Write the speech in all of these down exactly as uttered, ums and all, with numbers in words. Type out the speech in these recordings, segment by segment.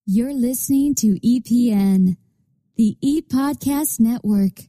You're listening to E P N, the E-Podcast Network.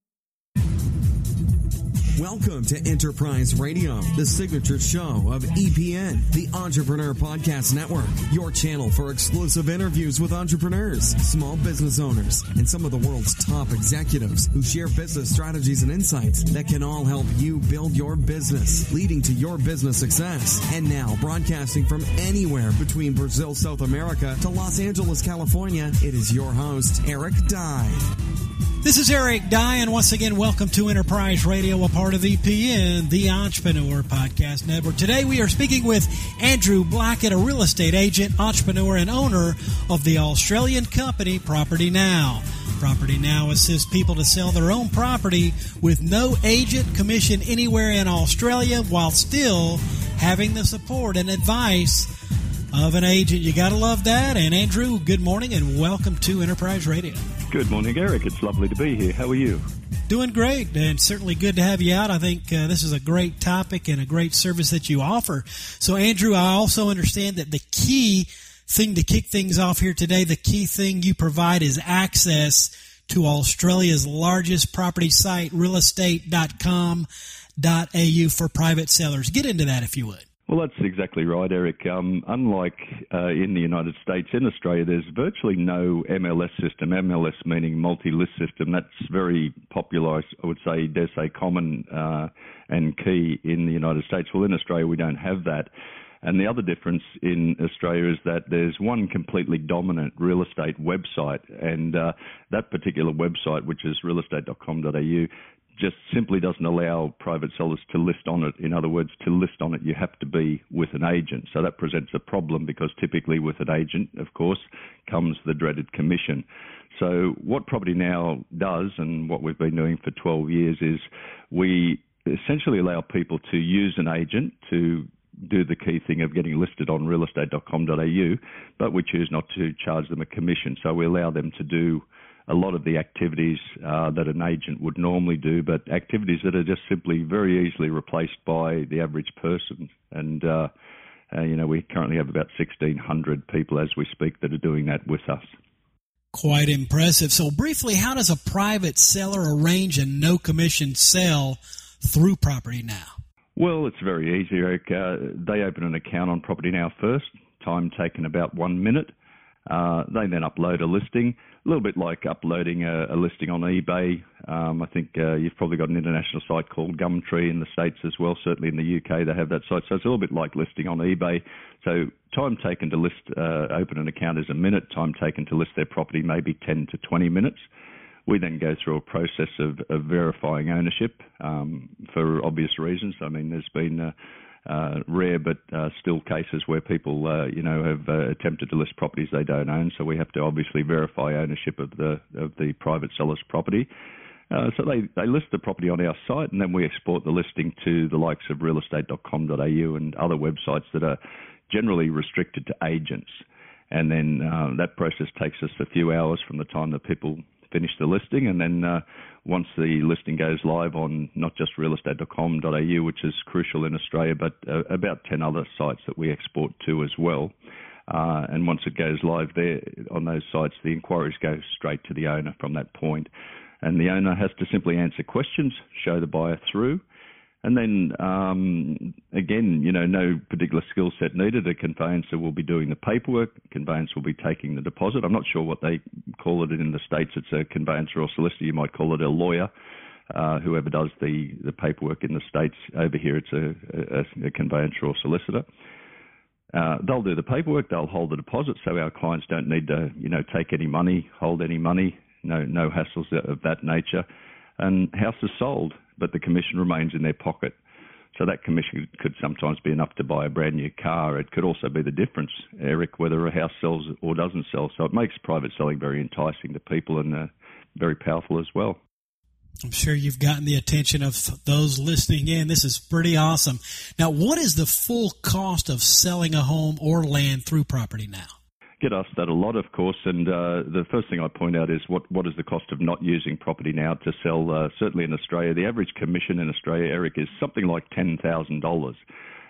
Welcome to Enterprise Radio, the signature show of E P N, the Entrepreneur Podcast Network, your channel for exclusive interviews with entrepreneurs, small business owners, and some of the world's top executives who share business strategies and insights that can all help you build your business, leading to your business success. And now, broadcasting from anywhere between Brazil, South America to Los Angeles, California, it is your host, Eric Dye. This is Eric Dye, and once again, welcome to Enterprise Radio, a part of E P N, the Entrepreneur Podcast Network. Today, we are speaking with Andrew Blackett, a real estate agent, entrepreneur, and owner of the Australian company Property Now. Property Now assists people to sell their own property with no agent commission anywhere in Australia while still having the support and advice of an agent. You got to love that. And Andrew, good morning and welcome to Enterprise Radio. Good morning, Eric. It's lovely to be here. How are you? Doing great, and certainly good to have you out. I think uh, this is a great topic and a great service that you offer. So, Andrew, I also understand that the key thing to kick things off here today, the key thing you provide is access to Australia's largest property site, real estate dot com dot a u, for private sellers. Get into that if you would. Well, that's exactly right, Eric. Um, unlike uh, in the United States, in Australia, there's virtually no M L S system, M L S meaning multi-list system. That's very popular, I would say, dare say, common uh, and key in the United States. Well, in Australia, we don't have that. And the other difference in Australia is that there's one completely dominant real estate website, and uh, that particular website, which is real estate dot com dot a u, just simply doesn't allow private sellers to list on it. In other words, to list on it, you have to be with an agent. So that presents a problem because typically with an agent, of course, comes the dreaded commission. So what Property Now does, and what we've been doing for twelve years, is we essentially allow people to use an agent to do the key thing of getting listed on real estate dot com dot a u, but we choose not to charge them a commission. So we allow them to do a lot of the activities uh, that an agent would normally do, but activities that are just simply very easily replaced by the average person. And, uh, uh, you know, we currently have about sixteen hundred people as we speak that are doing that with us. Quite impressive. So briefly, how does a private seller arrange a no-commission sale through Property Now? Well, it's very easy, Eric. Uh, they open an account on Property Now first, time taken about one minute. Uh, they then upload a listing, a little bit like uploading a, a listing on eBay. Um, I think uh, you've probably got an international site called Gumtree in the States as well. Certainly in the U K they have that site. So it's a little bit like listing on eBay. So time taken to list, uh, open an account is a minute. Time taken to list their property maybe ten to twenty minutes. We then go through a process of, of verifying ownership um, for obvious reasons. I mean, there's been uh, uh, rare but uh, still cases where people, uh, you know, have uh, attempted to list properties they don't own. So we have to obviously verify ownership of the of the private seller's property. Uh, so they, they list the property on our site, and then we export the listing to the likes of real estate dot com dot a u and other websites that are generally restricted to agents. And then uh, that process takes us a few hours from the time that people finish the listing, and then uh, once the listing goes live on not just real estate dot com dot a u, which is crucial in Australia, but uh, about ten other sites that we export to as well. Uh, and once it goes live there on those sites, the inquiries go straight to the owner from that point. And the owner has to simply answer questions, show the buyer through. And then, um, again, you know, no particular skill set needed. A conveyancer will be doing the paperwork. A conveyancer will be taking the deposit. I'm not sure what they call it in the States. It's a conveyancer or solicitor. You might call it a lawyer, uh, whoever does the, the paperwork in the States. Over here, it's a, a, a conveyancer or solicitor. Uh, they'll do the paperwork. They'll hold the deposit, so our clients don't need to, you know, take any money, hold any money. No, no hassles of that nature. And house is sold, but the commission remains in their pocket. So that commission could sometimes be enough to buy a brand new car. It could also be the difference, Eric, whether a house sells or doesn't sell. So it makes private selling very enticing to people and uh, very powerful as well. I'm sure you've gotten the attention of those listening in. This is pretty awesome. Now, what is the full cost of selling a home or land through Property Now? Get asked that a lot, of course, and uh, the first thing I point out is what, what is the cost of not using Property Now to sell, uh, certainly in Australia. The average commission in Australia, Eric, is something like ten thousand dollars.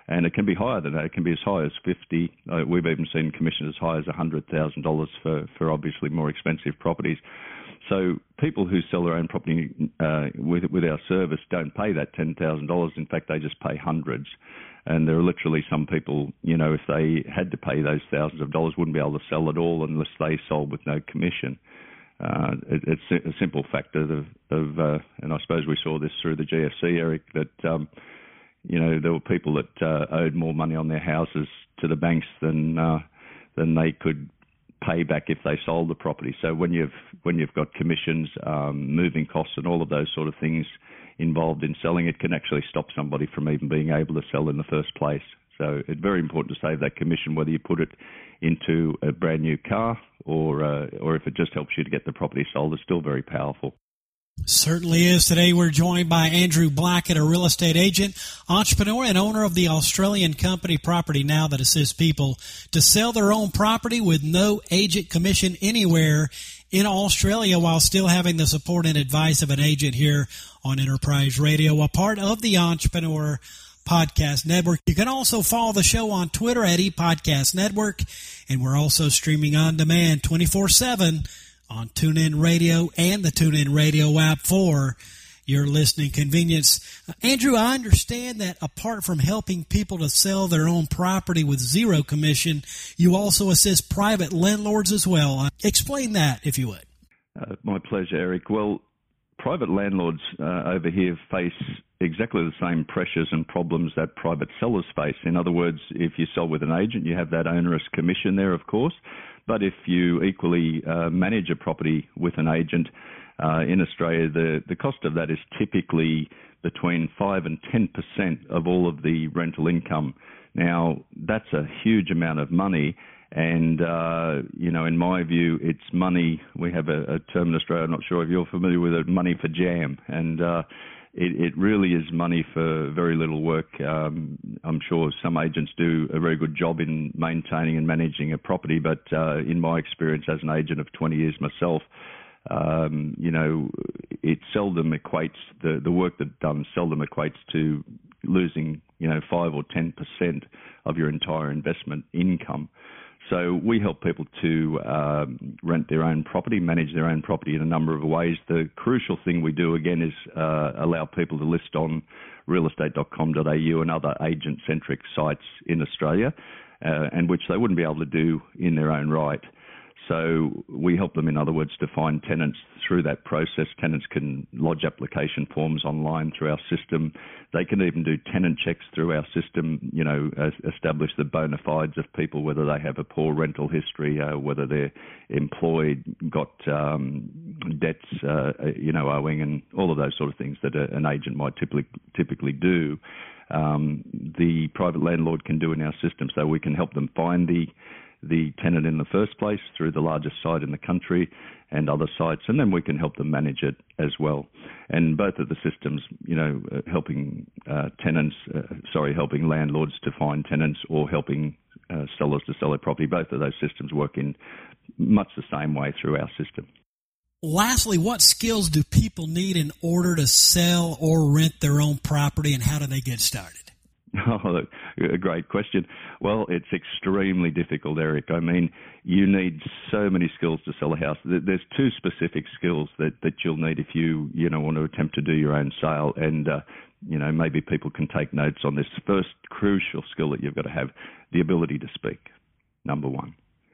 And it can be higher than that. It can be as high as fifty. Uh, we've even seen commissions as high as one hundred thousand dollars for, for obviously more expensive properties. So people who sell their own property uh, with with our service don't pay that ten thousand dollars. In fact, they just pay hundreds. And there are literally some people, you know, if they had to pay those thousands of dollars, wouldn't be able to sell at all unless they sold with no commission. Uh, it, it's a simple factor of, of uh, and I suppose we saw this through the G F C, Eric, that um, you know, there were people that uh, owed more money on their houses to the banks than uh, than they could pay back if they sold the property. So when you've when you've got commissions, um, moving costs, and all of those sort of things involved in selling, it can actually stop somebody from even being able to sell in the first place. So it's very important to save that commission, whether you put it into a brand new car or uh, or if it just helps you to get the property sold. It's still very powerful. Certainly is. Today we're joined by Andrew Blackett, a real estate agent, entrepreneur, and owner of the Australian company Property Now that assists people to sell their own property with no agent commission anywhere in Australia while still having the support and advice of an agent here on Enterprise Radio, a part of the Entrepreneur Podcast Network. You can also follow the show on Twitter at ePodcast Network, and we're also streaming on demand twenty-four seven on TuneIn Radio and the TuneIn Radio app for your listening convenience. Uh, Andrew, I understand that apart from helping people to sell their own property with zero commission, you also assist private landlords as well. Uh, explain that, if you would. Uh, my pleasure, Eric. Well, private landlords uh, over here face exactly the same pressures and problems that private sellers face. In other words, if you sell with an agent, you have that onerous commission there, of course. But if you equally uh, manage a property with an agent uh, in Australia, the, the cost of that is typically between five and ten percent of all of the rental income. Now, that's a huge amount of money. And, uh, you know, in my view, it's money. We have a, a term in Australia, I'm not sure if you're familiar with it, money for jam. And uh, it, it really is money for very little work. Um, I'm sure some agents do a very good job in maintaining and managing a property, but uh, in my experience as an agent of twenty years myself, um, you know, it seldom equates, the, the work that's done seldom equates to losing, you know, five or ten percent of your entire investment income. So we help people to um, rent their own property, manage their own property in a number of ways. The crucial thing we do, again, is uh, allow people to list on real estate dot com dot a u and other agent-centric sites in Australia, uh, and which they wouldn't be able to do in their own right. So we help them, in other words, to find tenants through that process. Tenants can lodge application forms online through our system. They can even do tenant checks through our system, you know, establish the bona fides of people, whether they have a poor rental history, uh, whether they're employed, got um, debts, uh, you know, owing, and all of those sort of things that a, an agent might typically, typically do. Um, the private landlord can do in our system, so we can help them find the the tenant in the first place through the largest site in the country and other sites, and then we can help them manage it as well. And both of the systems, you know, uh, helping uh, tenants, uh, sorry, helping landlords to find tenants or helping uh, sellers to sell their property, both of those systems work in much the same way through our system. Lastly, what skills do people need in order to sell or rent their own property, and how do they get started? Oh, a great question. Well, it's extremely difficult, Eric. I mean, you need so many skills to sell a house. There's two specific skills that, that you'll need if you, you know, want to attempt to do your own sale. And, uh, you know, maybe people can take notes on this. First crucial skill that you've got to have, the ability to speak, number one.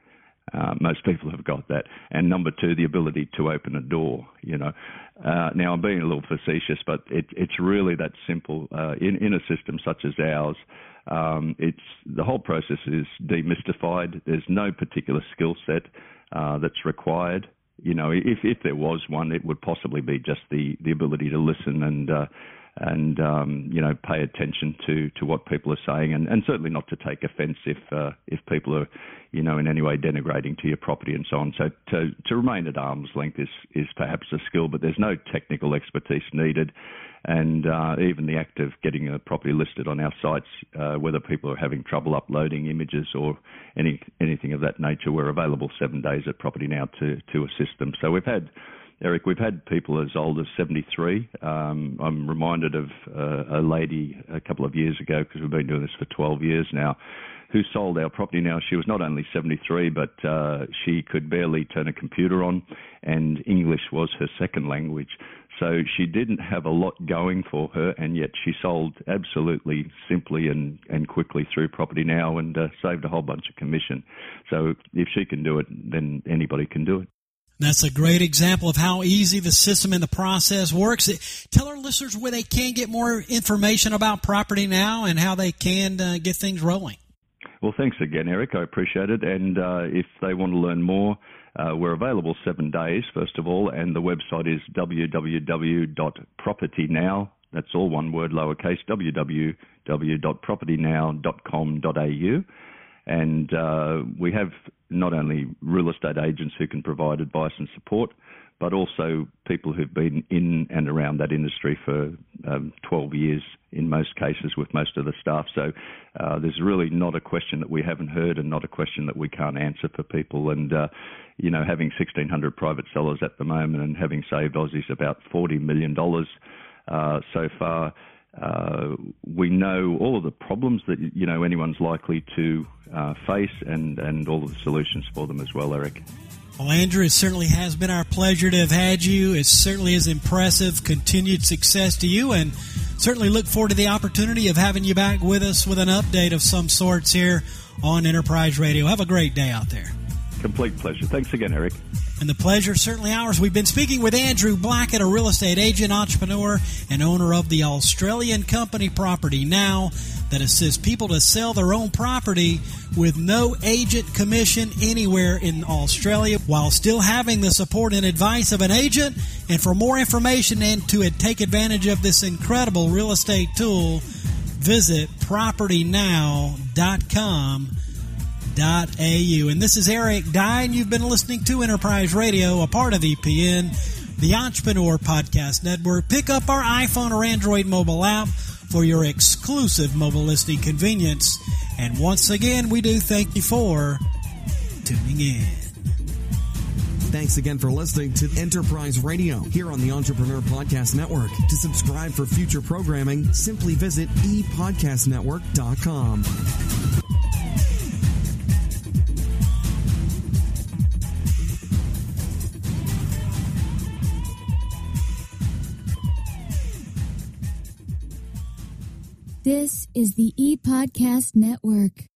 Uh, most people have got that. And number two, the ability to open a door, you know. Uh, now, I'm being a little facetious, but it, it's really that simple. Uh, in, in a system such as ours, um, it's the whole process is demystified. There's no particular skill set uh, that's required. You know, if, if there was one, it would possibly be just the, the ability to listen and uh, and, um, you know, pay attention to, to what people are saying, and, and certainly not to take offence if uh, if people are, you know, in any way denigrating to your property and so on. So to, to remain at arm's length is, is perhaps a skill, but there's no technical expertise needed. And uh, even the act of getting a property listed on our sites, uh, whether people are having trouble uploading images or any anything of that nature, we're available seven days at Property Now to, to assist them. So we've had Eric, we've had people as old as seventy-three. Um, I'm reminded of uh, a lady a couple of years ago, because we've been doing this for twelve years now, who sold our property now. She was not only seventy-three, but uh, she could barely turn a computer on, and English was her second language. So she didn't have a lot going for her, and yet she sold absolutely simply and, and quickly through Property Now, and uh, saved a whole bunch of commission. So if she can do it, then anybody can do it. That's a great example of how easy the system and the process works. Tell our listeners where they can get more information about Property Now and how they can uh, get things rolling. Well, thanks again, Eric. I appreciate it. And uh, if they want to learn more, uh, we're available seven days, first of all, and the website is w w w dot property now. That's all one word, lowercase, w w w dot property now dot com dot a u. And uh, we have not only real estate agents who can provide advice and support, but also people who've been in and around that industry for um, twelve years in most cases with most of the staff. So uh, there's really not a question that we haven't heard, and not a question that we can't answer for people. And, uh, you know, having sixteen hundred private sellers at the moment and having saved Aussies about forty million dollars uh, so far, Uh, we know all of the problems that, you know, anyone's likely to uh, face, and, and all of the solutions for them as well, Eric. Well, Andrew, it certainly has been our pleasure to have had you. It certainly is impressive. Continued success to you, and certainly look forward to the opportunity of having you back with us with an update of some sorts here on Enterprise Radio. Have a great day out there. Complete pleasure. Thanks again, Eric. And the pleasure is certainly ours. We've been speaking with Andrew Blackett, a real estate agent, entrepreneur, and owner of the Australian company Property Now, that assists people to sell their own property with no agent commission anywhere in Australia, while still having the support and advice of an agent. And for more information and to take advantage of this incredible real estate tool, visit property now dot com. .au. And this is Eric Dye, and you've been listening to Enterprise Radio, a part of E P N, the Entrepreneur Podcast Network. Pick up our iPhone or Android mobile app for your exclusive mobile listening convenience. And once again, we do thank you for tuning in. Thanks again for listening to Enterprise Radio here on the Entrepreneur Podcast Network. To subscribe for future programming, simply visit e podcast network dot com. This is the E-Podcast Network.